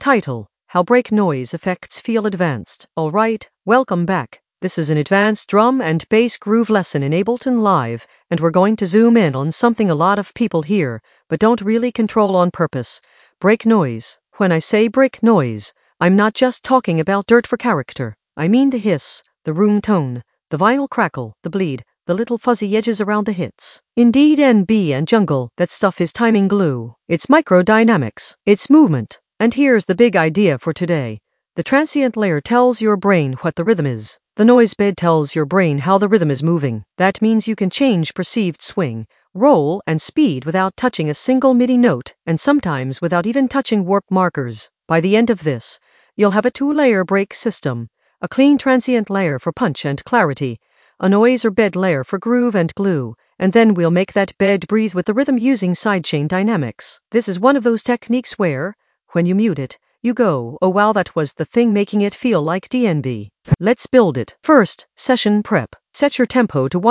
Title: How Break Noise Affects Feel Advanced. Alright, welcome back. This is an advanced drum and bass groove lesson in Ableton Live, and we're going to zoom in on something a lot of people hear, but don't really control on purpose. Break noise. When I say break noise, I'm not just talking about dirt for character. I mean the hiss, the room tone, the vinyl crackle, the bleed, the little fuzzy edges around the hits. Indeed, NB and jungle, that stuff is timing glue. It's microdynamics. It's movement. And here's the big idea for today. The transient layer tells your brain what the rhythm is. The noise bed tells your brain how the rhythm is moving. That means you can change perceived swing, roll, and speed without touching a single MIDI note, and sometimes without even touching warp markers. By the end of this, you'll have a two-layer break system, a clean transient layer for punch and clarity, a noise or bed layer for groove and glue, and then we'll make that bed breathe with the rhythm using sidechain dynamics. This is one of those techniques where, when you mute it, you go, oh wow, that was the thing making it feel like DNB. Let's build it. First, session prep. Set your tempo to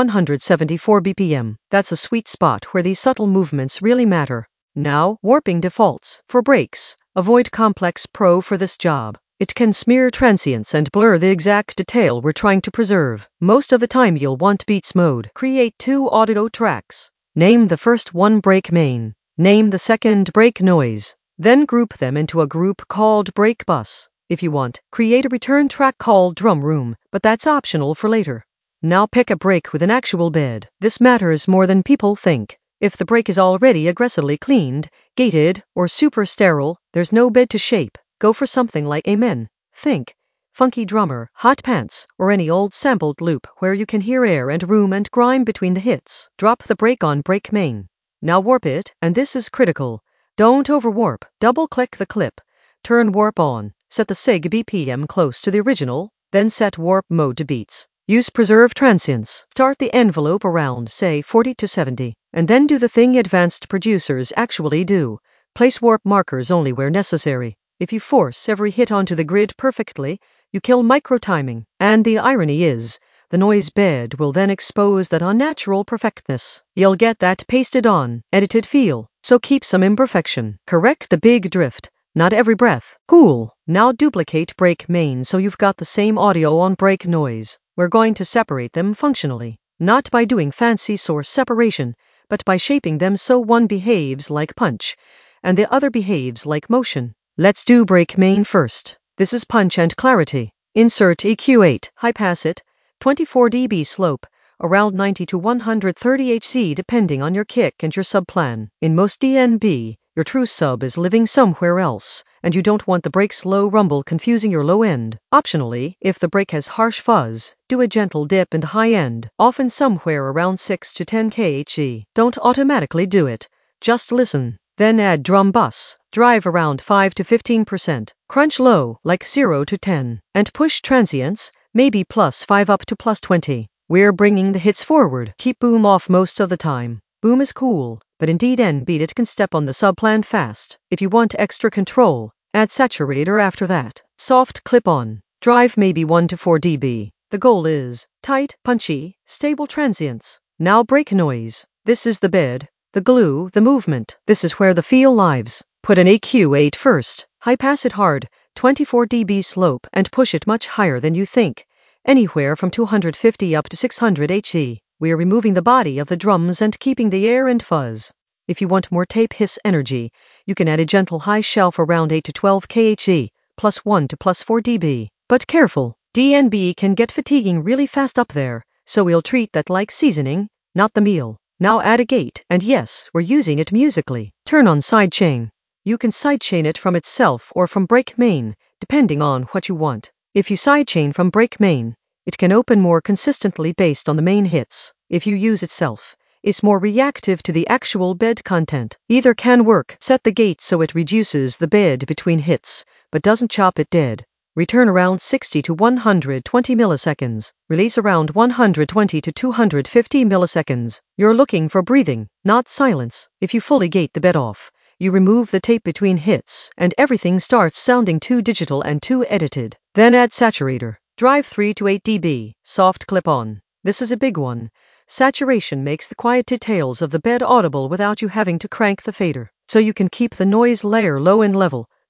174 BPM. That's a sweet spot where these subtle movements really matter. Now, warping defaults. For breaks, avoid Complex Pro for this job. It can smear transients and blur the exact detail we're trying to preserve. Most of the time you'll want Beats mode. Create two audio tracks. Name the first one break main. Name the second break noise. Then group them into a group called Break Bus. If you want, create a return track called Drum Room, but that's optional for later. Now pick a break with an actual bed. This matters more than people think. If the break is already aggressively cleaned, gated, or super sterile, there's no bed to shape. Go for something like Amen. Think Funky Drummer, Hot Pants, or any old sampled loop where you can hear air and room and grime between the hits. Drop the break on break main. Now warp it, and this is critical. Don't overwarp. Double-click the clip. Turn warp on. Set the SIG BPM close to the original, then set warp mode to beats. Use preserve transients. Start the envelope around, say, 40 to 70, and then do the thing advanced producers actually do. Place warp markers only where necessary. If you force every hit onto the grid perfectly, you kill micro-timing. And the irony is, the noise bed will then expose that unnatural perfectness. You'll get that pasted-on, edited feel. So keep some imperfection. Correct the big drift. Not every breath. Cool. Now duplicate break main so you've got the same audio on break noise. We're going to separate them functionally. Not by doing fancy source separation, but by shaping them so one behaves like punch, and the other behaves like motion. Let's do break main first. This is punch and clarity. Insert EQ8. High pass it. 24 dB slope. Around 90 to 130 Hz depending on your kick and your subplan. In most DNB, your true sub is living somewhere else, and you don't want the break's low rumble confusing your low end. Optionally, if the break has harsh fuzz, do a gentle dip into high end, often somewhere around 6 to 10 kHz. Don't automatically do it. Just listen. Then add drum bus. Drive around 5 to 15%. Crunch low, like 0 to 10. And push transients, maybe +5 up to +20. We're bringing the hits forward. Keep boom off most of the time. Boom is cool, but indeed NB it can step on the subplan fast. If you want extra control, add saturator after that. Soft clip on. Drive maybe 1 to 4 dB. The goal is tight, punchy, stable transients. Now break noise. This is the bed, the glue, the movement. This is where the feel lives. Put an EQ8 first. High pass it hard, 24 dB slope, and push it much higher than you think. Anywhere from 250 up to 600 Hz. We're removing the body of the drums and keeping the air and fuzz. If you want more tape hiss energy, you can add a gentle high shelf around 8 to 12 kHz, +1 to +4 dB. But careful, DNB can get fatiguing really fast up there, so we'll treat that like seasoning, not the meal. Now add a gate, and yes, we're using it musically. Turn on sidechain. You can sidechain it from itself or from break main, depending on what you want. If you sidechain from break main, it can open more consistently based on the main hits. If you use itself, it's more reactive to the actual bed content. Either can work. Set the gate so it reduces the bed between hits, but doesn't chop it dead. Return around 60 to 120 milliseconds. Release around 120 to 250 milliseconds. You're looking for breathing, not silence. If you fully gate the bed off, you remove the tape between hits, and everything starts sounding too digital and too edited. Then add saturator. Drive 3 to 8 dB. Soft clip on. This is a big one. Saturation makes the quiet details of the bed audible without you having to crank the fader. So you can keep the noise layer low and level,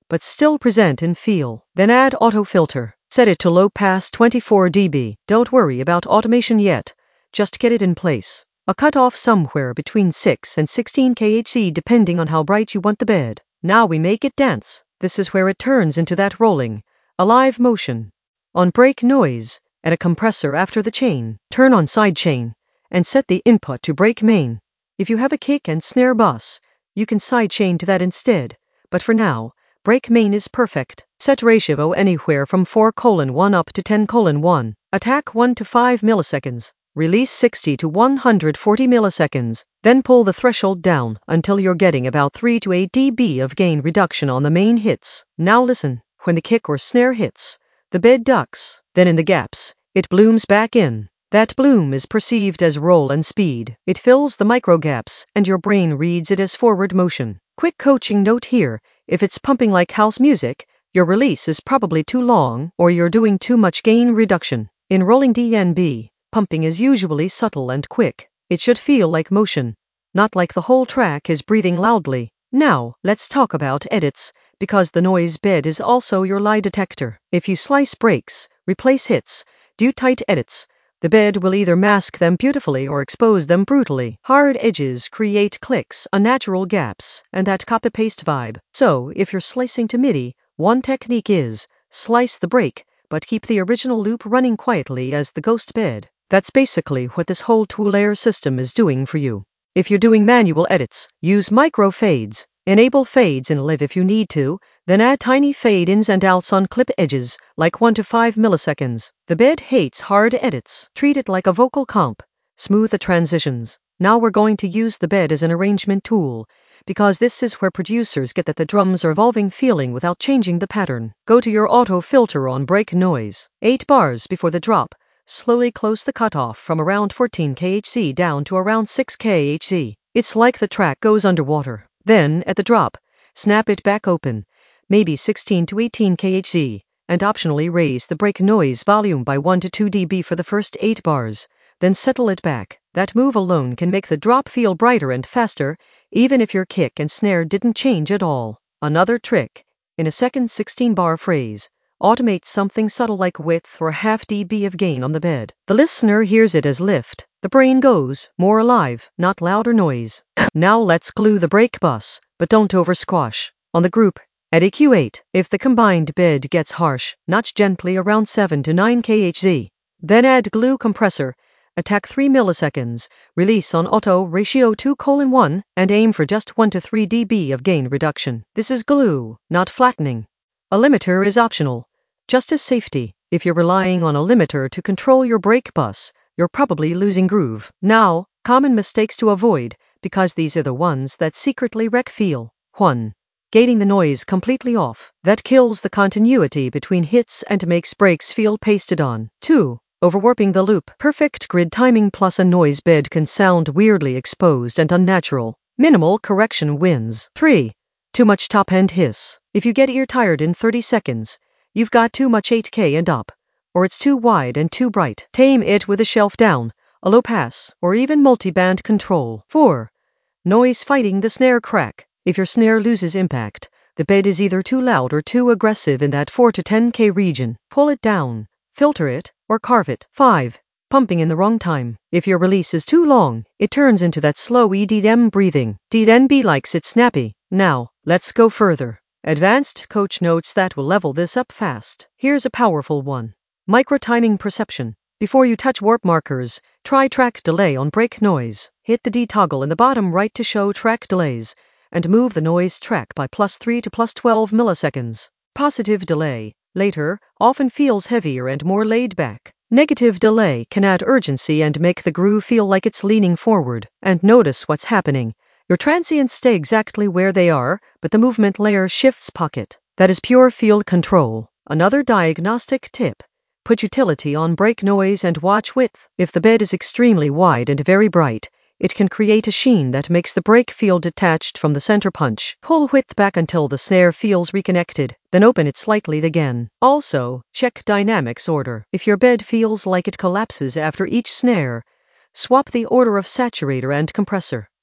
but still present in feel. Then add auto filter. Set it to low pass 24 dB. Don't worry about automation yet. Just get it in place. A cutoff somewhere between 6 and 16 kHz depending on how bright you want the bed. Now we make it dance. This is where it turns into that rolling, alive motion. On break noise, add a compressor after the chain. Turn on side chain, and set the input to break main. If you have a kick and snare bus, you can side chain to that instead. But for now, break main is perfect. Set ratio anywhere from 4:1 up to 10:1. Attack 1 to 5 milliseconds. Release 60 to 140 milliseconds. Then pull the threshold down until you're getting about 3 to 8 dB of gain reduction on the main hits. Now listen. When the kick or snare hits, the bed ducks. Then in the gaps, it blooms back in. That bloom is perceived as roll and speed. It fills the micro gaps, and your brain reads it as forward motion. Quick coaching note here. If it's pumping like house music, your release is probably too long, or you're doing too much gain reduction. In rolling DNB, pumping is usually subtle and quick. It should feel like motion, not like the whole track is breathing loudly. Now, let's talk about edits, because the noise bed is also your lie detector. If you slice breaks, replace hits, do tight edits, the bed will either mask them beautifully or expose them brutally. Hard edges create clicks, unnatural gaps, and that copy-paste vibe. So, if you're slicing to MIDI, one technique is slice the break, but keep the original loop running quietly as the ghost bed. That's basically what this whole two-layer system is doing for you. If you're doing manual edits, use micro fades. Enable fades in Live if you need to, then add tiny fade-ins and outs on clip edges, like 1 to 5 milliseconds. The bed hates hard edits. Treat it like a vocal comp. Smooth the transitions. Now we're going to use the bed as an arrangement tool, because this is where producers get that the drums are evolving feeling without changing the pattern. Go to your auto filter on break noise. 8 bars before the drop. Slowly close the cutoff from around 14 kHz down to around 6 kHz. It's like the track goes underwater. Then, at the drop, snap it back open, maybe 16 to 18 kHz, and optionally raise the break noise volume by 1 to 2 dB for the first 8 bars. Then settle it back. That move alone can make the drop feel brighter and faster, even if your kick and snare didn't change at all. Another trick, in a second 16-bar phrase, automate something subtle like width or half dB of gain on the bed. The listener hears it as lift. The brain goes more alive, not louder noise. Now let's glue the break bus, but don't over-squash. On the group, add EQ8. If the combined bed gets harsh, notch gently around 7 to 9 kHz. Then add glue compressor. Attack 3 milliseconds. Release on auto ratio 2:1 and aim for just 1 to 3 dB of gain reduction. This is glue, not flattening. A limiter is optional. Just as safety, if you're relying on a limiter to control your break bus, you're probably losing groove. Now, common mistakes to avoid, because these are the ones that secretly wreck feel. 1. Gating the noise completely off. That kills the continuity between hits and makes breaks feel pasted on. 2. Overwarping the loop. Perfect grid timing plus a noise bed can sound weirdly exposed and unnatural. Minimal correction wins. 3. Too much top-end hiss. If you get ear-tired in 30 seconds, you've got too much 8K and up, or it's too wide and too bright. Tame it with a shelf down, a low pass, or even multi-band control. 4. Noise fighting the snare crack. If your snare loses impact, the bed is either too loud or too aggressive in that 4 to 10K region. Pull it down, filter it, or carve it. 5. Pumping in the wrong time. If your release is too long, it turns into that slow EDM breathing. DNB likes it snappy. Now, let's go further. Advanced coach notes that will level this up fast. Here's a powerful one. Micro-timing perception. Before you touch warp markers, try track delay on break noise. Hit the D toggle in the bottom right to show track delays, and move the noise track by +3 to +12 milliseconds. Positive delay, later, often feels heavier and more laid back. Negative delay can add urgency and make the groove feel like it's leaning forward. And notice what's happening. Your transients stay exactly where they are, but the movement layer shifts pocket. That is pure field control. Another diagnostic tip. Put utility on break noise and watch width. If the bed is extremely wide and very bright, it can create a sheen that makes the break feel detached from the center punch. Pull width back until the snare feels reconnected, then open it slightly again. Also, check dynamics order. If your bed feels like it collapses after each snare, swap the order of saturator and compressor.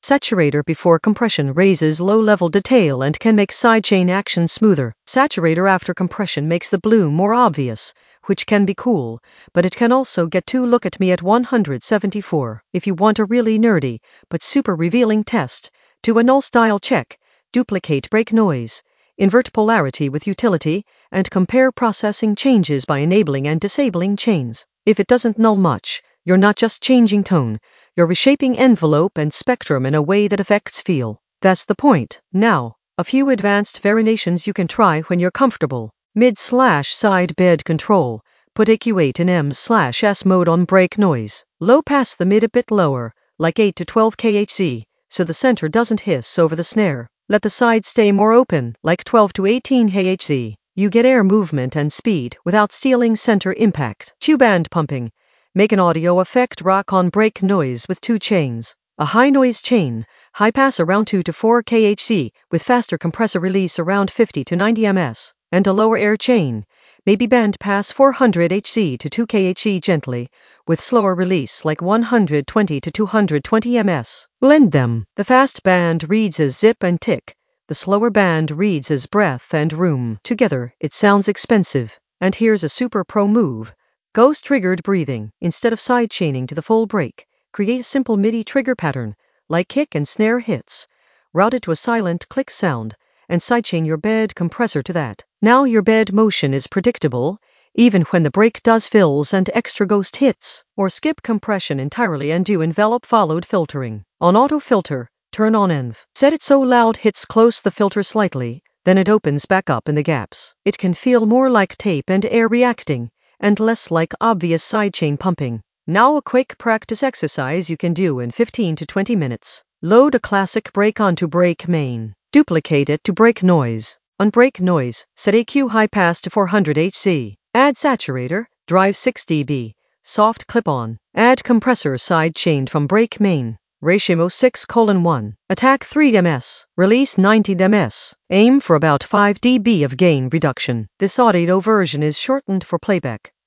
Saturator before compression raises low-level detail and can make sidechain action smoother. Saturator after compression makes the bloom more obvious, which can be cool, but it can also get too look at me at 174. If you want a really nerdy, but super revealing test, do a null style check, duplicate break noise, invert polarity with utility, and compare processing changes by enabling and disabling chains. If it doesn't null much, you're not just changing tone, you're reshaping envelope and spectrum in a way that affects feel. That's the point. Now, a few advanced variations you can try when you're comfortable. Mid/side bed control. Put EQ8 in M/S mode on break noise. Low pass the mid a bit lower, like 8 to 12 kHz, so the center doesn't hiss over the snare. Let the side stay more open, like 12 to 18 kHz. You get air movement and speed without stealing center impact. Q-band pumping. Make an audio effect rock on break noise with 2 chains. A high noise chain, high pass around 2 to 4 kHz, with faster compressor release around 50 to 90 ms, and a lower air chain, maybe band pass 400 Hz to 2 kHz gently, with slower release like 120 to 220 ms. Blend them. The fast band reads as zip and tick. The slower band reads as breath and room. Together, it sounds expensive. And here's a super pro move. Ghost triggered breathing. Instead of sidechaining to the full break, create a simple MIDI trigger pattern, like kick and snare hits. Route it to a silent click sound, and sidechain your bed compressor to that. Now your bed motion is predictable, even when the break does fills and extra ghost hits. Or skip compression entirely and do envelope followed filtering. On auto filter, turn on env. Set it so loud hits close the filter slightly, then it opens back up in the gaps. It can feel more like tape and air reacting, and less like obvious sidechain pumping. Now a quick practice exercise you can do in 15 to 20 minutes. Load a classic break onto break main. Duplicate it to break noise. On break noise, set EQ high pass to 400 Hz. Add saturator, drive 6 dB. Soft clip-on. Add compressor side chained from break main. Ratio 6:1. Attack 3 ms. Release 90 ms. Aim for about 5 dB of gain reduction. This audio version is shortened for playback.